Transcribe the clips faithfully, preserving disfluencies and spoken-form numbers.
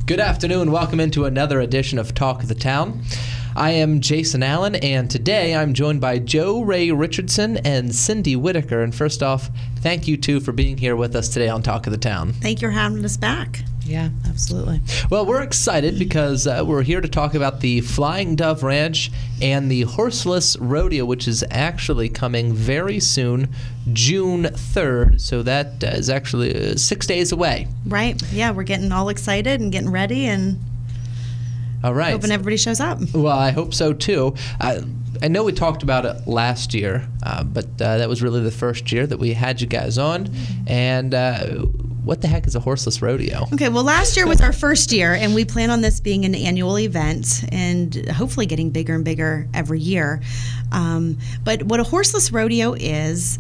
Good afternoon. Welcome into another edition of Talk of the Town. I am Jason Allen, and today I'm joined by Joe Ray Richardson and Cindy Whitaker. And first off, thank you two for being here with us today on Talk of the Town. Thank you for having us back. Yeah, absolutely. Well, we're excited because uh, we're here to talk about the Flying Dove Ranch and the Horseless Rodeo, which is actually coming very soon, June third. So that uh, is actually uh, six days away. Right. Yeah, we're getting all excited and getting ready and all right. hoping everybody shows up. Well, I hope so, too. Uh, I know we talked about it last year, uh, but uh, that was really the first year that we had you guys on. And uh, what the heck is a horseless rodeo? Okay, well, last year was our first year, and we plan on this being an annual event and hopefully getting bigger and bigger every year. Um, but what a horseless rodeo is,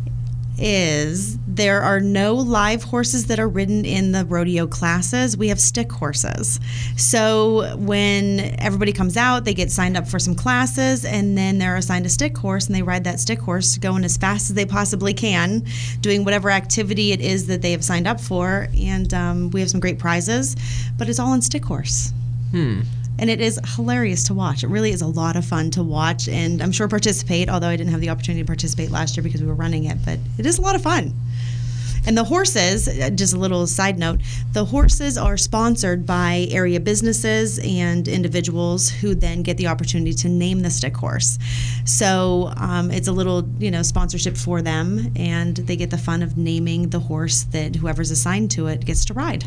is there are no live horses that are ridden in the rodeo classes. We have stick horses. So when everybody comes out, they get signed up for some classes, and then they're assigned a stick horse, and they ride that stick horse going as fast as they possibly can, doing whatever activity it is that they have signed up for. And um, we have some great prizes, but it's all on stick horse. Hmm. And it is hilarious to watch. It really is a lot of fun to watch, and I'm sure participate, although I didn't have the opportunity to participate last year because we were running it, but it is a lot of fun. And the horses, just a little side note, the horses are sponsored by area businesses and individuals who then get the opportunity to name the stick horse. So um, it's a little, you know, sponsorship for them, and they get the fun of naming the horse that whoever's assigned to it gets to ride.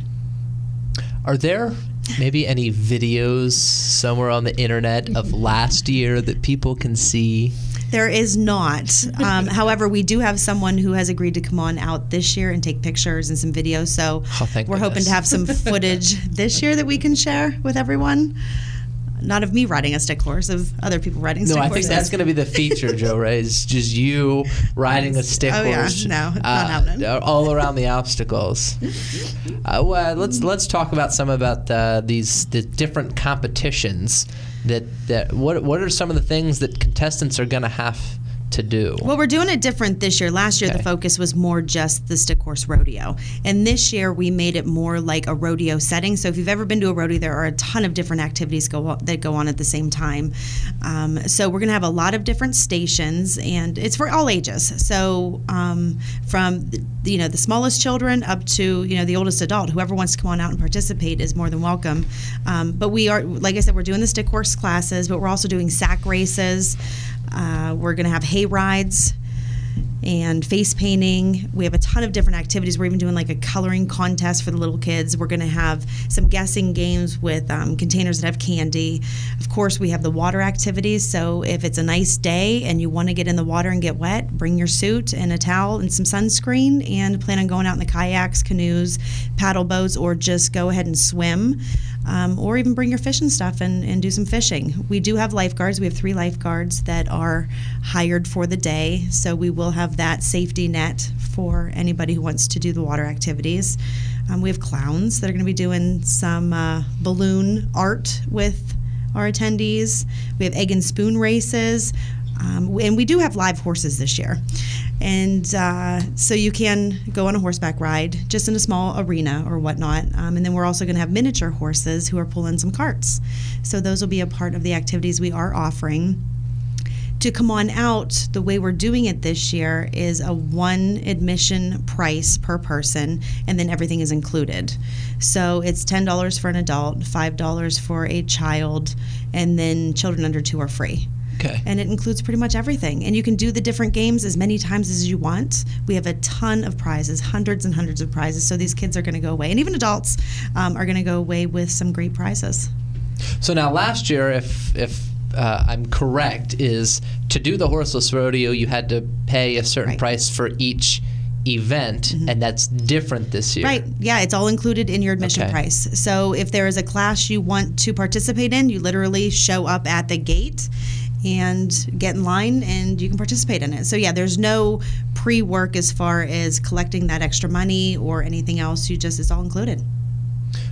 Are there maybe any videos somewhere on the internet of last year that people can see? There is not. Um, however, we do have someone who has agreed to come on out this year and take pictures and some videos. So oh, thank we're goodness. hoping to have some footage this year that we can share with everyone. Not of me riding a stick horse, of other people riding stick horses. horses. No, I think that's going to be the feature, Joe Ray. It's just you riding a stick oh, horse. Oh yeah, no, it's uh, not happening. All around the obstacles. uh, well, let's let's talk about some about uh, these the different competitions. That that what what are some of the things that contestants are going to have to do? Well, we're doing it different this year. Last year, okay. the focus was more just the stick horse rodeo. And this year, we made it more like a rodeo setting. So if you've ever been to a rodeo, there are a ton of different activities go that go on at the same time. Um, so we're going to have a lot of different stations, and it's for all ages. So um, from the, you know the smallest children up to you know the oldest adult, whoever wants to come on out and participate is more than welcome. Um, but we are, like I said, we're doing the stick horse classes, but we're also doing sack races. Uh, we're going to have hay rides and face painting. We have a ton of different activities. We're even doing like a coloring contest for the little kids. We're going to have some guessing games with um, containers that have candy. Of course, we have the water activities. So if it's a nice day and you want to get in the water and get wet, bring your suit and a towel and some sunscreen and plan on going out in the kayaks, canoes, paddle boats, or just go ahead and swim. Um, or even bring your fishing stuff and, and do some fishing. We do have lifeguards. We have three lifeguards that are hired for the day, so we will have that safety net for anybody who wants to do the water activities. Um, we have clowns that are going to be doing some uh, balloon art with our attendees. We have egg and spoon races, um, and we do have live horses this year. And uh, so you can go on a horseback ride just in a small arena or whatnot. Um, and then we're also going to have miniature horses who are pulling some carts. So those will be a part of the activities we are offering. To come on out, the way we're doing it this year is a one admission price per person, and then everything is included. So it's ten dollars for an adult, five dollars for a child, and then children under two are free. Okay. And it includes pretty much everything. And you can do the different games as many times as you want. We have a ton of prizes, hundreds and hundreds of prizes. So these kids are going to go away, and even adults um, are going to go away with some great prizes. So now last year, if if uh, I'm correct, is to do the horseless rodeo, you had to pay a certain right. price for each event, mm-hmm. and that's different this year. Right. Yeah, it's all included in your admission okay. price. So if there is a class you want to participate in, you literally show up at the gate and get in line and you can participate in it. So yeah, there's no pre-work as far as collecting that extra money or anything else. You just, it's all included.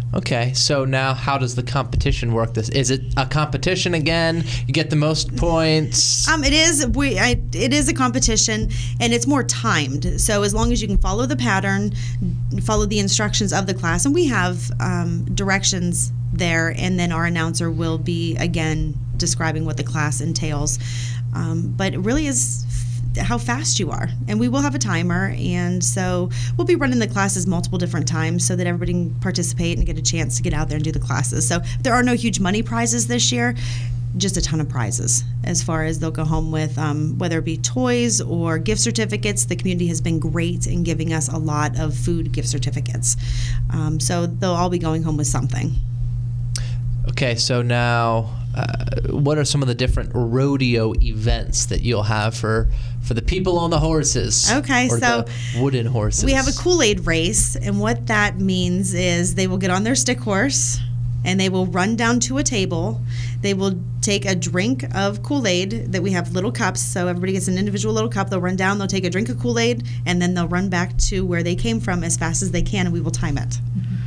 Okay, so now how does the competition work? This is it a competition again? You get the most points. Um, it is. We. I, it is a competition, and it's more timed. So as long as you can follow the pattern, follow the instructions of the class, and we have um, directions there, and then our announcer will be again describing what the class entails. Um, but it really is how fast you are, and we will have a timer, and so we'll be running the classes multiple different times so that everybody can participate and get a chance to get out there and do the classes. So there are no huge money prizes this year, just a ton of prizes as far as they'll go home with, um, whether it be toys or gift certificates. The community has been great in giving us a lot of food gift certificates, um, so they'll all be going home with something. Okay, so now uh, what are some of the different rodeo events that you'll have for for the people on the horses? Okay, or so the wooden horses. We have a Kool-Aid race, and what that means is they will get on their stick horse and they will run down to a table. They will take a drink of Kool-Aid that we have little cups, so everybody gets an individual little cup. They'll run down, they'll take a drink of Kool-Aid, and then they'll run back to where they came from as fast as they can, and we will time it.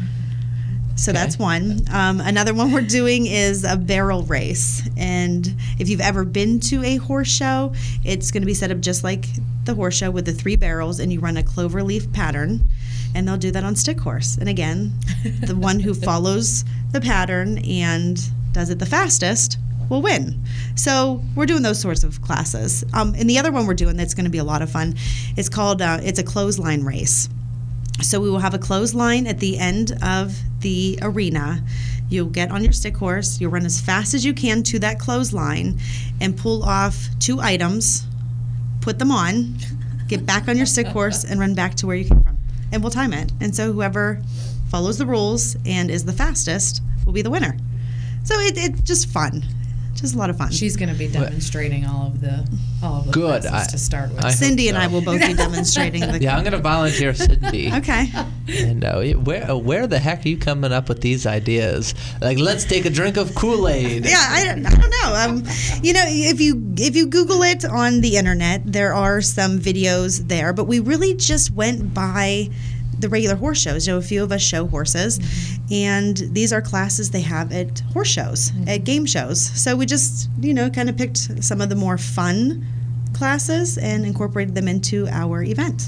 So Okay. that's one. Um, another one we're doing is a barrel race. And if you've ever been to a horse show, it's going to be set up just like the horse show with the three barrels, and you run a clover leaf pattern. And they'll do that on stick horse. And again, the one who follows the pattern and does it the fastest will win. So we're doing those sorts of classes. Um, and the other one we're doing that's going to be a lot of fun is called, uh, it's a clothesline race. So we will have a clothesline at the end of the arena. You'll get on your stick horse, you'll run as fast as you can to that clothesline and pull off two items, put them on, get back on your stick horse, and run back to where you came from. And we'll time it. And so whoever follows the rules and is the fastest will be the winner. So it, it's just fun. Just a lot of fun. She's going to be demonstrating all of the all of the Good. classes I- to start with. I hope Cindy and so. I will both be demonstrating the Yeah, I'm going to volunteer Cindy. Okay. And uh, where uh, where the heck are you coming up with these ideas? Like, let's take a drink of Kool-Aid. Yeah, I don't, I don't know. Um, you know, if you if you Google it on the internet, there are some videos there. But we really just went by the regular horse shows. You know, a few of us show horses, mm-hmm. and these are classes they have at horse shows, mm-hmm. at game shows. So we just, you know, kind of picked some of the more fun classes and incorporated them into our event.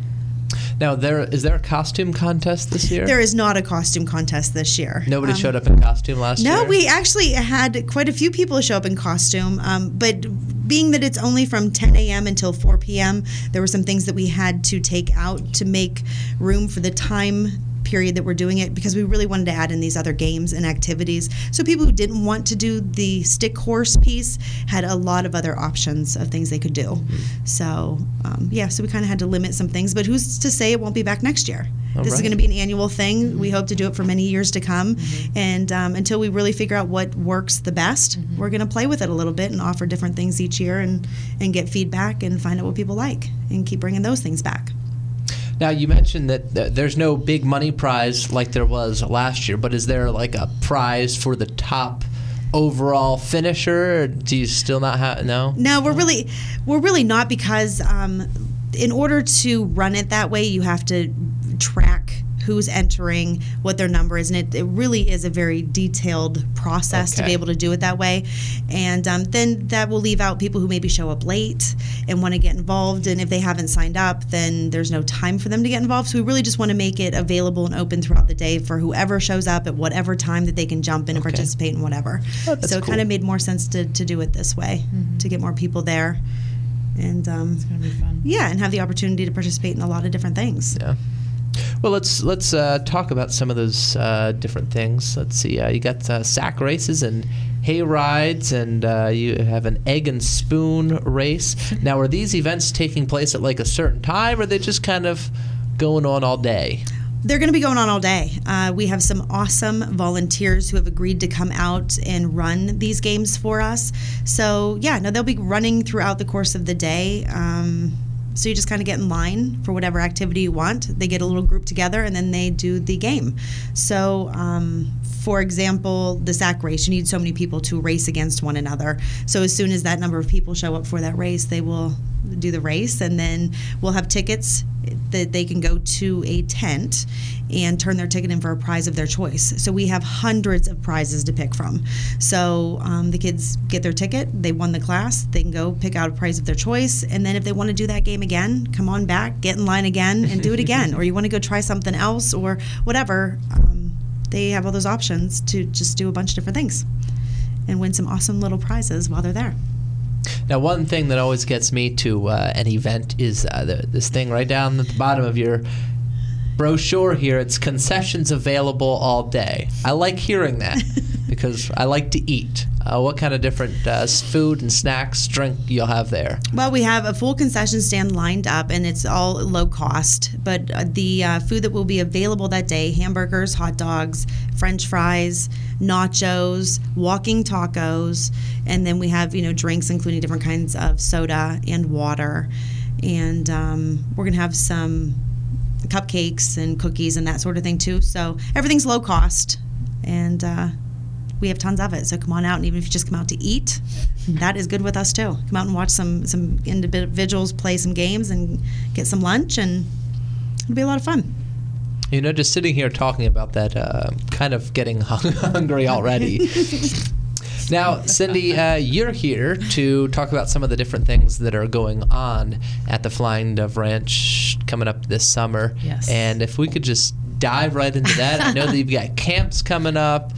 Now, there is there a costume contest this year? There is not a costume contest this year. Nobody Um, showed up in costume last No, year? we actually had quite a few people show up in costume, um, but being that it's only from ten a.m. until four p.m., there were some things that we had to take out to make room for the time period that we're doing it, because we really wanted to add in these other games and activities. So people who didn't want to do the stick horse piece had a lot of other options of things they could do. Mm-hmm. So, um, yeah, so we kind of had to limit some things, but who's to say it won't be back next year? All this right. is going to be an annual thing. Mm-hmm. We hope to do it for many years to come. Mm-hmm. And um, until we really figure out what works the best, mm-hmm. we're going to play with it a little bit and offer different things each year and, and get feedback and find out what people like and keep bringing those things back. Now, you mentioned that th- there's no big money prize like there was last year, but is there like a prize for the top overall finisher? Or do you still not have, no? No, we're really, we're really not, because um, in order to run it that way, you have to track who's entering, what their number is, and it, it really is a very detailed process to Okay. be able to do it that way. And um, then that will leave out people who maybe show up late and want to get involved, and if they haven't signed up, then there's no time for them to get involved. So we really just want to make it available and open throughout the day for whoever shows up at whatever time that they can jump in and Okay. participate in whatever. Oh, that's so it cool. kind of made more sense to, to do it this way, Mhm. to get more people there. And um, It's going to be fun. yeah, and have the opportunity to participate in a lot of different things. Yeah. Well, let's let's uh, talk about some of those uh, different things. Let's see. Uh, you got uh, sack races and hay rides, and uh, you have an egg and spoon race. Now, are these events taking place at like a certain time, or are they just kind of going on all day? They're going to be going on all day. Uh, we have some awesome volunteers who have agreed to come out and run these games for us. So, yeah, no, they'll be running throughout the course of the day. Um, so you just kind of get in line for whatever activity you want. They get a little group together, and then they do the game. So um, for example, the sack race, you need so many people to race against one another. So as soon as that number of people show up for that race, they will do the race, and then we'll have tickets that they can go to a tent and turn their ticket in for a prize of their choice. So we have hundreds of prizes to pick from. So um, the kids get their ticket, they won the class, they can go pick out a prize of their choice, and then if they want to do that game again, come on back, get in line again, and do it again. Or you want to go try something else or whatever, um, they have all those options to just do a bunch of different things and win some awesome little prizes while they're there. Now, one thing that always gets me to uh, an event is uh, the, this thing right down at the bottom of your brochure here. It's concessions available all day. I like hearing that because I like to eat. Uh, what kind of different uh, food and snacks, drink you'll have there? Well, we have a full concession stand lined up, and it's all low cost. But uh, the uh, food that will be available that day, hamburgers, hot dogs, French fries, nachos, walking tacos, and then we have, you know, drinks including different kinds of soda and water. And um, we're going to have some cupcakes and cookies and that sort of thing too. So everything's low cost, and uh, we have tons of it. So come on out, and even if you just come out to eat, that is good with us too. Come out and watch some some individuals play some games and get some lunch, and it'll be a lot of fun. You know, just sitting here talking about that, uh, kind of getting hung- hungry already. Now, Cindy, uh, you're here to talk about some of the different things that are going on at the Flying Dove Ranch coming up this summer. Yes. And if we could just dive right into that. I know that you've got camps coming up,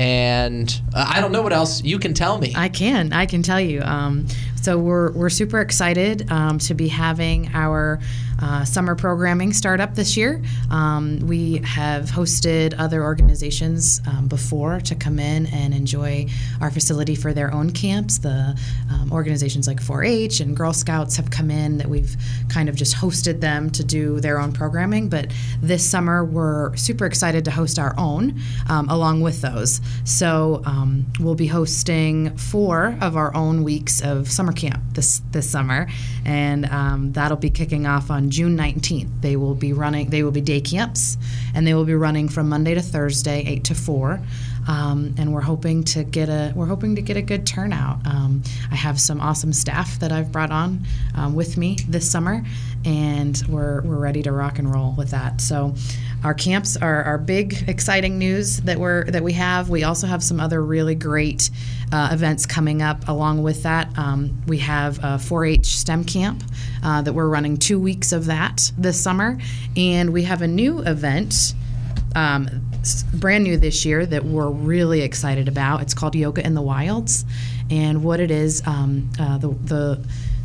and uh, I don't know what else. You can tell me. I can. I can tell you. Um, so we're we're super excited um, to be having our uh, summer programming start up this year. Um, we have hosted other organizations um, before to come in and enjoy our facility for their own camps. The um, organizations like four H and Girl Scouts have come in that we've kind of just hosted them to do their own programming. But this summer we're super excited to host our own um, along with those. So um, we'll be hosting four of our own weeks of summer camp this this summer, and um, that'll be kicking off on June nineteenth. They will be running. They will be day camps, and they will be running from Monday to Thursday, eight to four. Um, and we're hoping to get a we're hoping to get a good turnout. Um, I have some awesome staff that I've brought on um, with me this summer, and we're we're ready to rock and roll with that. So, our camps are our big exciting news that we're that we have. We also have some other really great uh, events coming up along with that. Um, we have a four H STEM camp uh, that we're running two weeks of that this summer, and we have a new event. Um, brand new this year that we're really excited about. It's called Yoga in the Wilds, and what it is, um, uh, the the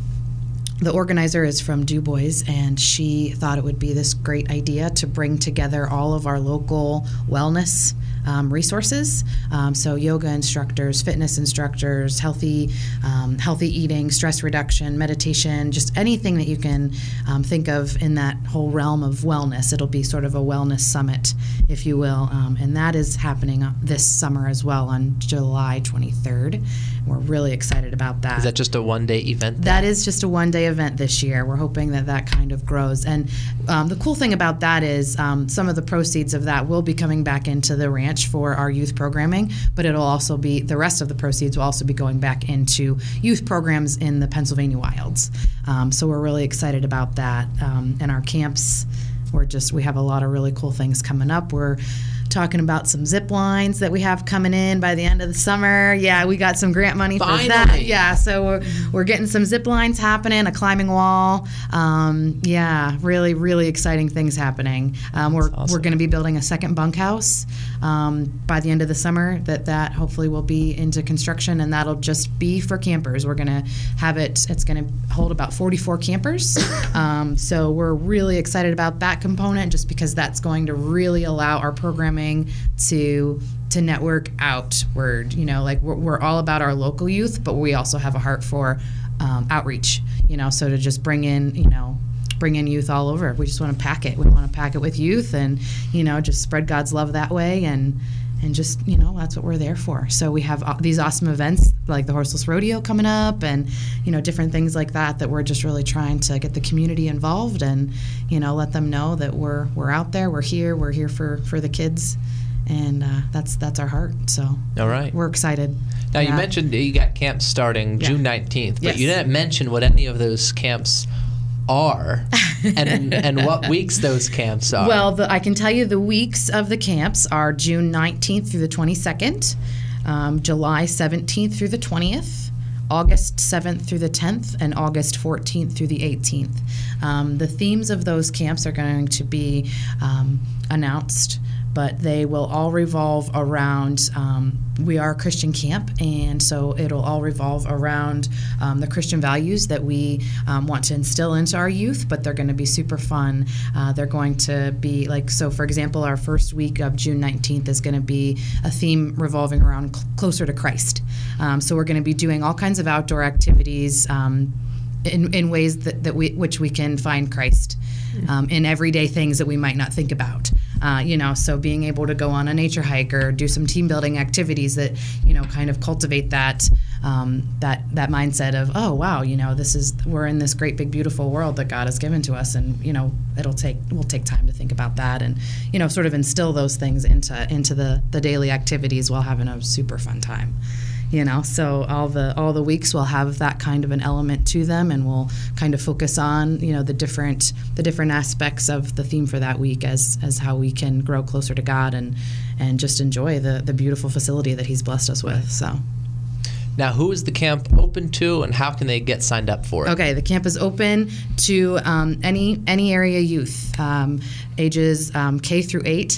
the organizer is from Du Bois, and she thought it would be this great idea to bring together all of our local wellness Um, resources. Um, so yoga instructors, fitness instructors, healthy um, healthy eating, stress reduction, meditation, just anything that you can um, think of in that whole realm of wellness. It'll be sort of a wellness summit, if you will. Um, and that is happening this summer as well on July twenty-third. We're really excited about that. Is that just a one-day event then? That is just a one-day event this year. We're hoping that that kind of grows. And um, the cool thing about that is um, some of the proceeds of that will be coming back into the ranch for our youth programming, but it'll also be, the rest of the proceeds will also be going back into youth programs in the Pennsylvania wilds. Um, so we're really excited about that. Um, and our camps, we're just, we have a lot of really cool things coming up. We're talking about some zip lines that we have coming in by the end of the summer. Yeah, we got some grant money Finally. for that. Yeah, so we're, we're getting some zip lines happening, a climbing wall. Um, yeah, really, really exciting things happening. Um, we're awesome. We're going to be building a second bunkhouse um, by the end of the summer. That that hopefully will be into construction, and that'll just be for campers. We're going to have it. It's going to hold about forty-four campers. Um, so we're really excited about that component, just because that's going to really allow our programming to to network outward. You know, like we're, we're all about our local youth, but we also have a heart for um, outreach. You know, so to just bring in, you know, bring in youth all over. We just want to pack it. We want to pack it with youth, and you know, just spread God's love that way, and and just, you know, that's what we're there for. So we have these awesome events like the Horseless Rodeo coming up, and you know, different things like that that we're just really trying to get the community involved and, you know, let them know that we're we're out there, we're here, we're here for for the kids, and uh, that's that's our heart. So all right, we're excited. Now yeah. you mentioned you got camps starting yeah. June nineteenth, but yes. you didn't mention what any of those camps are and and what weeks those camps are. Well, the, I can tell you the weeks of the camps are June nineteenth through the twenty-second, um, July seventeenth through the twentieth, August seventh through the tenth, and August fourteenth through the eighteenth. Um, the themes of those camps are going to be um, announced, but they will all revolve around, um, we are a Christian camp, and so it'll all revolve around um, the Christian values that we um, want to instill into our youth, but they're going to be super fun. Uh, they're going to be like, so for example, our first week of June nineteenth is going to be a theme revolving around cl- closer to Christ. Um, so we're going to be doing all kinds of outdoor activities um, in, in ways that, that we, which we can find Christ um, in everyday things that we might not think about. Uh, you know, so being able to go on a nature hike or do some team building activities that, you know, kind of cultivate that um, that that mindset of, oh wow, you know, this is we're in this great big beautiful world that God has given to us, and you know, it'll take we'll take time to think about that, and you know, sort of instill those things into into the the daily activities while having a super fun time. You know, so all the all the weeks will have that kind of an element to them, and we'll kind of focus on, you know, the different the different aspects of the theme for that week as as how we can grow closer to God and and just enjoy the the beautiful facility that He's blessed us with. So. Now, who is the camp open to, and how can they get signed up for it? Okay, the camp is open to um, any any area youth, um, ages um, K through eight.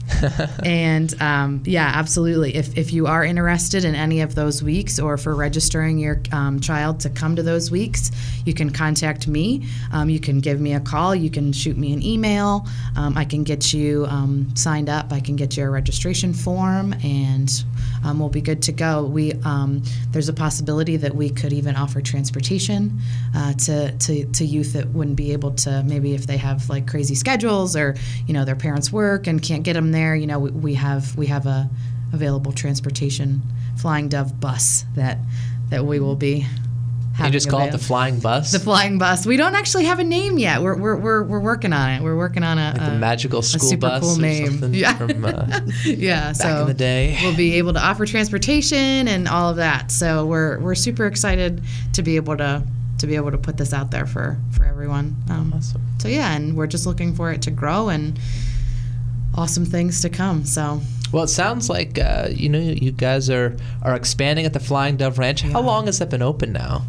and um, yeah, absolutely. If if you are interested in any of those weeks, or for registering your um, child to come to those weeks, you can contact me. Um, you can give me a call. You can shoot me an email. Um, I can get you um, signed up. I can get you a registration form, and um, we'll be good to go. We um, there's a possibility that we could even offer transportation uh, to, to to youth that wouldn't be able to, maybe if they have like crazy schedules, or you know, their parents work and can't get them there. You know, we, we have we have a available transportation Flying Dove bus that that we will be having. You just call available. it the Flying Bus? The Flying Bus. We don't actually have a name yet. We're we're we're, we're working on it. We're working on a, like the a magical school a super bus cool or name. something Yeah. from uh, yeah. back so in the day. We'll be able to offer transportation and all of that. So we're we're super excited to be able to to be able to put this out there for for everyone. Um, Awesome. So yeah, and we're just looking for it to grow and awesome things to come. So Well, it sounds like uh, you know you guys are are expanding at the Flying Dove Ranch. Yeah. How long has that been open now?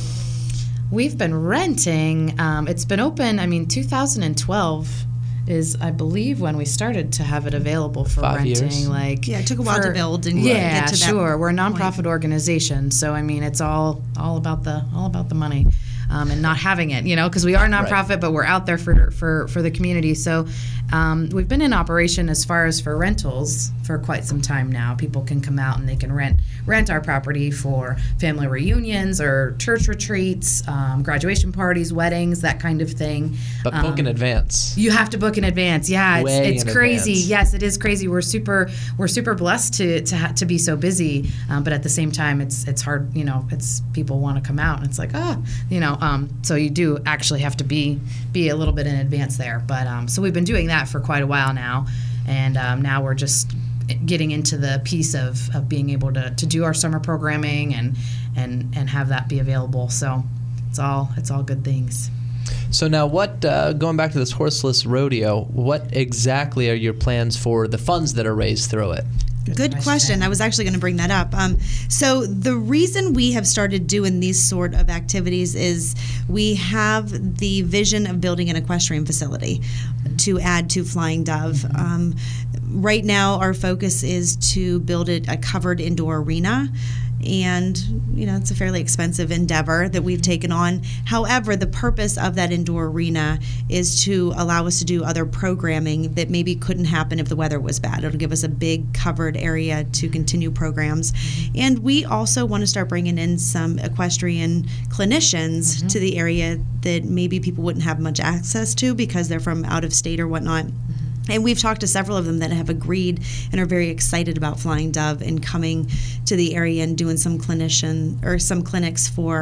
we've been renting. Um, it's been open. I mean, two thousand twelve is, I believe, when we started to have it available for Five renting. years. Like Yeah, it took a while for- to build and yeah, get to that sure. We're a point. nonprofit organization, so I mean, it's all all about the all about the money. Um, and not having it, you know, because we are a nonprofit, Right. but we're out there for for, for the community. So um, we've been in operation as far as for rentals for quite some time now. People can come out and they can rent rent our property for family reunions or church retreats, um, graduation parties, weddings, that kind of thing. But book in Um, advance. You have to book in advance. Yeah, it's Way it's in crazy. advance. Yes, it is crazy. We're super we're super blessed to to ha- to be so busy, um, but at the same time, it's it's hard. You know, it's people want to come out, and it's like ah, you know. Um, so you do actually have to be be a little bit in advance there. But um, so we've been doing that for quite a while now, and um, now we're just getting into the piece of, of being able to, to do our summer programming and and and have that be available. So it's all it's all good things. So now, what? Uh, going back to this horseless rodeo, what exactly are your plans for the funds that are raised through it? Good question. question. I was actually going to bring that up. Um, so the reason we have started doing these sort of activities is we have the vision of building an equestrian facility to add to Flying Dove. Um, right now, our focus is to build it a covered indoor arena. And, you know, it's a fairly expensive endeavor that we've taken on. However, the purpose of that indoor arena is to allow us to do other programming that maybe couldn't happen if the weather was bad. It'll give us a big covered area to continue programs. And we also want to start bringing in some equestrian clinicians Mm-hmm. to the area that maybe people wouldn't have much access to because they're from out of state or whatnot. And we've talked to several of them that have agreed and are very excited about Flying Dove and coming to the area and doing some clinician or some clinics for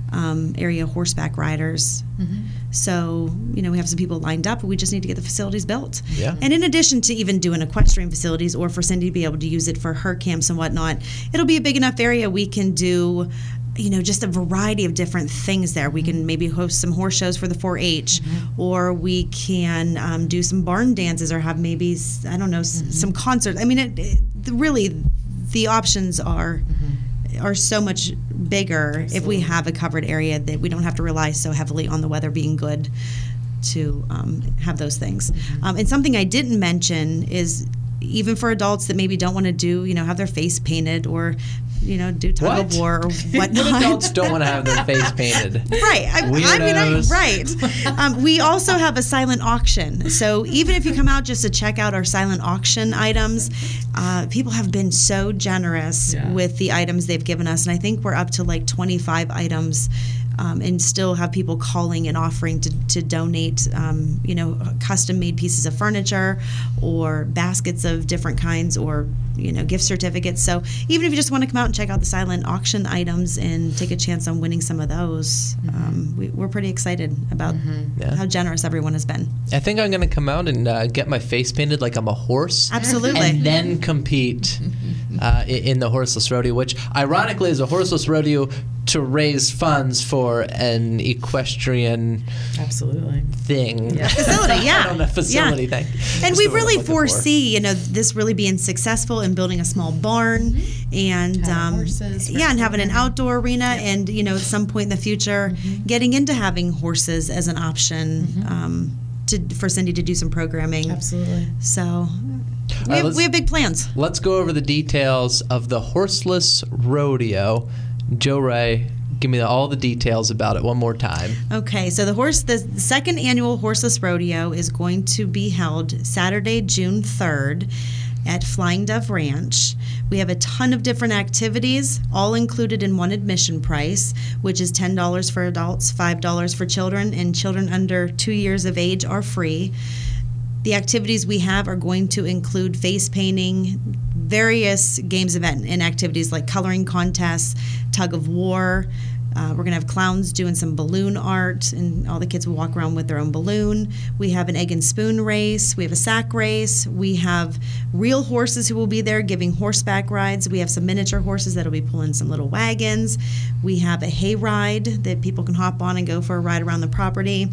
um, area horseback riders. Mm-hmm. So, you know, we have some people lined up, but we just need to get the facilities built. Yeah. And in addition to even doing equestrian facilities, or for Cindy to be able to use it for her camps and whatnot, it'll be a big enough area we can do, you know, just a variety of different things there. We can maybe host some horse shows for the four H, mm-hmm. or we can um, do some barn dances, or have maybe, I don't know, mm-hmm. s- some concerts. I mean, it, it, really, the options are mm-hmm. are so much bigger. Absolutely. If we have a covered area, that we don't have to rely so heavily on the weather being good to um, have those things. Mm-hmm. Um, and something I didn't mention is, even for adults that maybe don't want to do, you know, have their face painted, or, you know, do tug what? of war or whatnot. What adults don't want to have their face painted? Right. I, I mean, I, right. Um, we also have a silent auction. So even if you come out just to check out our silent auction items, uh, people have been so generous yeah. with the items they've given us. And I think we're up to like twenty-five items. Um, and still have people calling and offering to, to donate, um, you know, custom-made pieces of furniture, or baskets of different kinds, or, you know, gift certificates. So even if you just want to come out and check out the silent auction items and take a chance on winning some of those, mm-hmm. um, we, we're pretty excited about mm-hmm. yeah. how generous everyone has been. I think I'm going to come out and uh, get my face painted like I'm a horse. Absolutely. And then compete uh, in the horseless rodeo, which ironically is a horseless rodeo to raise funds for an equestrian absolutely thing. Yeah. Facility, yeah. I don't know, facility yeah. thing. And That's we really foresee, for. you know, this really being successful in building a small barn mm-hmm. and um, horses, yeah, and having an outdoor arena, yep. and, you know, at some point in the future, mm-hmm. getting into having horses as an option mm-hmm. um, to for Cindy to do some programming. Absolutely. So we, right, have, we have big plans. Let's go over the details of the Horseless Rodeo. Joe Ray, give me all the details about it one more time. Okay, so the horse, the second annual Horseless Rodeo is going to be held Saturday, June third at Flying Dove Ranch. We have a ton of different activities, all included in one admission price, which is ten dollars for adults, five dollars for children, and children under two years of age are free. The activities we have are going to include face painting, various games, event and activities like coloring contests, tug of war. Uh, we're going to have clowns doing some balloon art, and all the kids will walk around with their own balloon. We have an egg and spoon race. We have a sack race. We have real horses who will be there giving horseback rides. We have some miniature horses that will be pulling some little wagons. We have a hay ride that people can hop on and go for a ride around the property.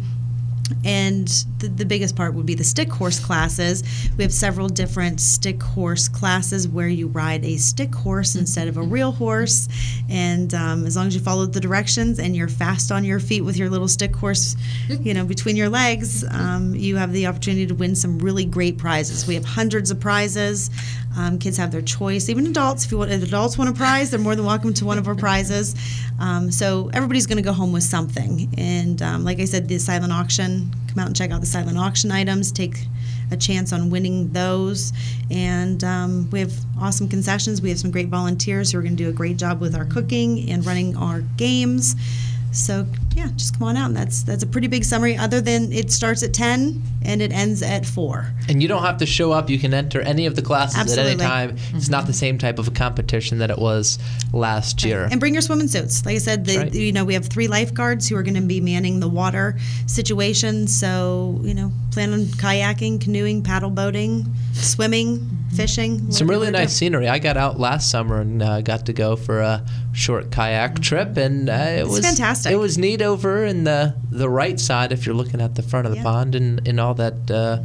And the, the biggest part would be the stick horse classes. We have several different stick horse classes where you ride a stick horse instead of a real horse. And um, as long as you follow the directions and you're fast on your feet with your little stick horse, you know, between your legs, um, you have the opportunity to win some really great prizes. We have hundreds of prizes. Um, kids have their choice. Even adults, if, you want, if adults want a prize, they're more than welcome to one of our prizes. Um, so everybody's going to go home with something. And um, like I said, the silent auction, come out and check out the silent auction items, take a chance on winning those. And um, we have awesome concessions. We have some great volunteers who are going to do a great job with our cooking and running our games. So yeah, just come on out. And that's that's a pretty big summary, other than it starts at ten and it ends at four. And you don't have to show up. You can enter any of the classes Absolutely. at any time. Mm-hmm. It's not the same type of a competition that it was last year. Right. And bring your swimming suits. Like I said, the, right. you know, we have three lifeguards who are going to be manning the water situation. So, you know, plan on kayaking, canoeing, paddle boating, swimming, fishing. Some really nice do. scenery. I got out last summer and uh, got to go for a short kayak trip, and uh, it it's was fantastic. It was neat over in the the right side if you're looking at the front of the yeah. pond and, and all that uh,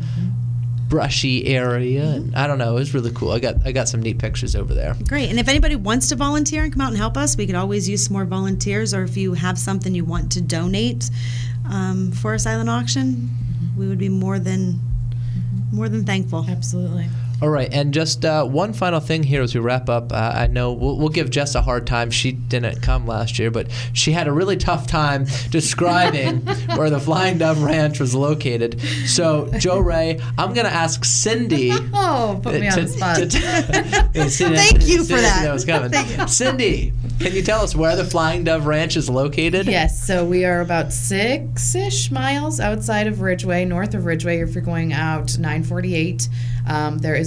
brushy area. Mm-hmm. And I don't know, it was really cool. I got I got some neat pictures over there. Great. And if anybody wants to volunteer and come out and help us, we could always use some more volunteers. Or if you have something you want to donate um, for a silent auction, mm-hmm. we would be more than more than thankful. Absolutely. All right, and just uh, one final thing here as we wrap up. Uh, I know we'll, we'll give Jess a hard time. She didn't come last year, but she had a really tough time describing where the Flying Dove Ranch was located. So, Joe Ray, I'm going to ask Cindy. Oh, put me on to, the spot. To, to, Cindy, Thank you for Cindy, that. that was coming. Cindy, can you tell us where the Flying Dove Ranch is located? Yes, so we are about six-ish miles outside of Ridgeway, north of Ridgeway. If you're going out nine forty-eight, um, there is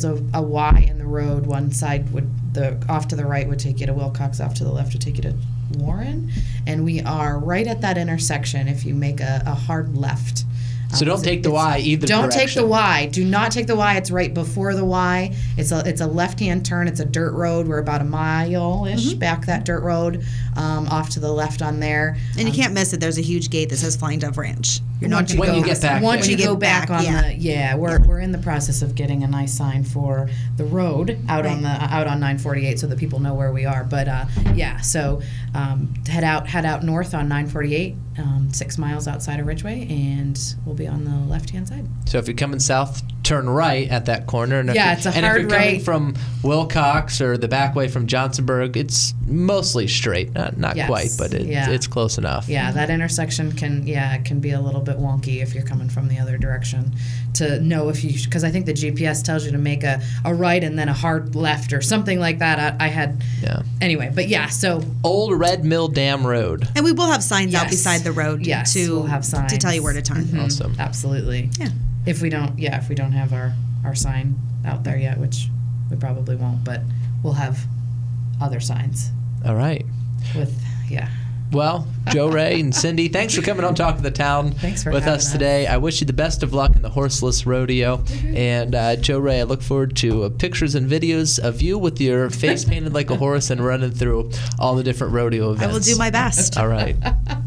is a, a Y in the road. One side would the off to the right would take you to Wilcox, off to the left would take you to Warren, and we are right at that intersection. If you make a, a hard left. So don't take the Y either Don't direction. take the Y. Do not take the Y. It's right before the Y. It's a it's a left-hand turn. It's a dirt road. We're about a mile-ish Mm-hmm. back that dirt road, um, off to the left on there. And you Um, can't miss it. There's a huge gate that says Flying Dove Ranch. You're not once going to When go you get past back it. Once there. you When go back, on yeah. the yeah, we're we're in the process of getting a nice sign for the road out on the out on nine forty-eight so that people know where we are. But uh, yeah, so um, head out head out north on nine forty-eight, um, six miles outside of Ridgeway, and we'll be on the left-hand side. So if you're coming south, turn right at that corner. And if Yeah, you- it's a and hard if you're coming right. from Wilcox or the back way from Johnsonburg, it's mostly straight. Not not Yes, quite, but it, yeah. it's close enough. Yeah, that intersection can yeah it can be a little bit wonky if you're coming from the other direction to know if you because I think the G P S tells you to make a, a right and then a hard left or something like that. I, I had Yeah. anyway, but yeah, so Old Red Mill Dam Road. And we will have signs out Yes. beside the road Yes, to, we'll have to tell you signs. where to turn. Mhm, Awesome. absolutely. Yeah. If we don't, yeah, if we don't have our our sign out there yet, which we probably won't, but we'll have other signs All right. with yeah. Well, Joe Ray and Cindy, thanks for coming on Talk of the Town Thanks for with having us us. today. I wish you the best of luck in the Horseless Rodeo. And uh, Joe Ray, I look forward to uh, pictures and videos of you with your face painted like a horse and running through all the different rodeo events. I will do my best. All right.